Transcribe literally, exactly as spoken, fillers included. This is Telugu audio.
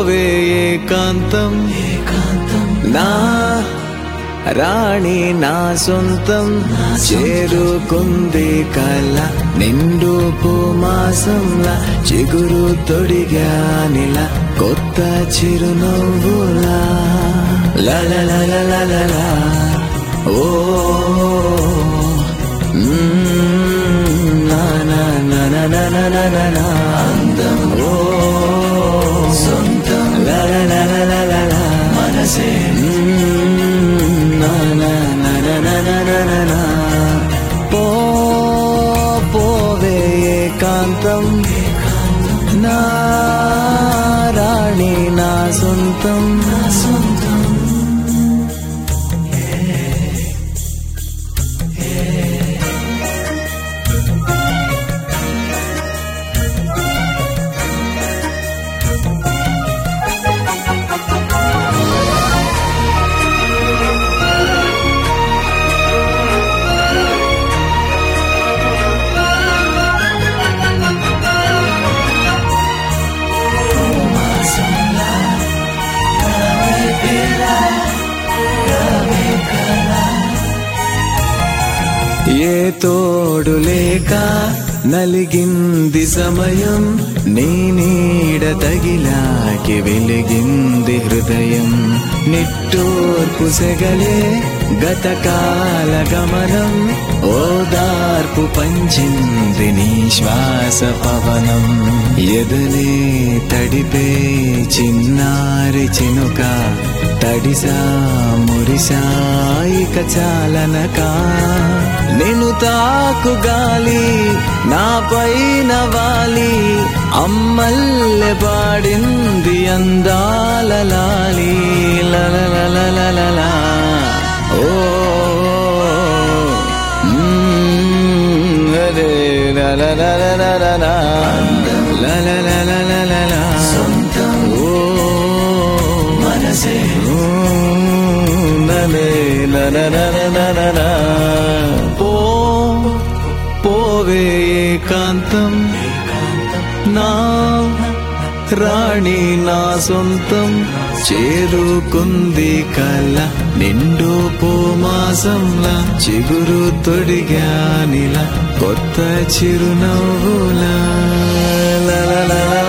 పోవే ఏకాంతం నా రాణి నా సొంతం చేరుకుంది కల నిండు పూమాసంలా చిగురు తొడిగానిలా కొత్త చిరునవ్వులా లలలలలలలా ఓ నా నా నా నా నా నా అందం ఓ సొంతం లలలలలలా మనసే పో పోవే ఏకాంతం నా రాణి నా సొంతం నా సొంతం ఏ తోడు లేక నలిగింది సమయం నీ నీడ తగిలాకి వెలిగింది హృదయం నిట్టూర్పు సెగలే గతకాల గమనం ఓదార్పు పంచింది నీ శ్వాస పవనం ఎదలే తడిపే చిన్నారి చినుక తడిసా మురిసా ఇక చాలనకా నేను తాకు గాలి నా పైన వాలి అమ్మల్లె పాడింది అందాల లాలి లలలలలలా ఓ అరే లలలలలలా లలలలలలా సొంతం ఓ మనసే నలే లలలలలలా పో పోవే ఏకాంతం నా రాణి నా సొంతం చేరుకుంది కల నిండు పూమాసంలా చిగురు తొడిగానిలా కొత్త చిరునవ్వులా.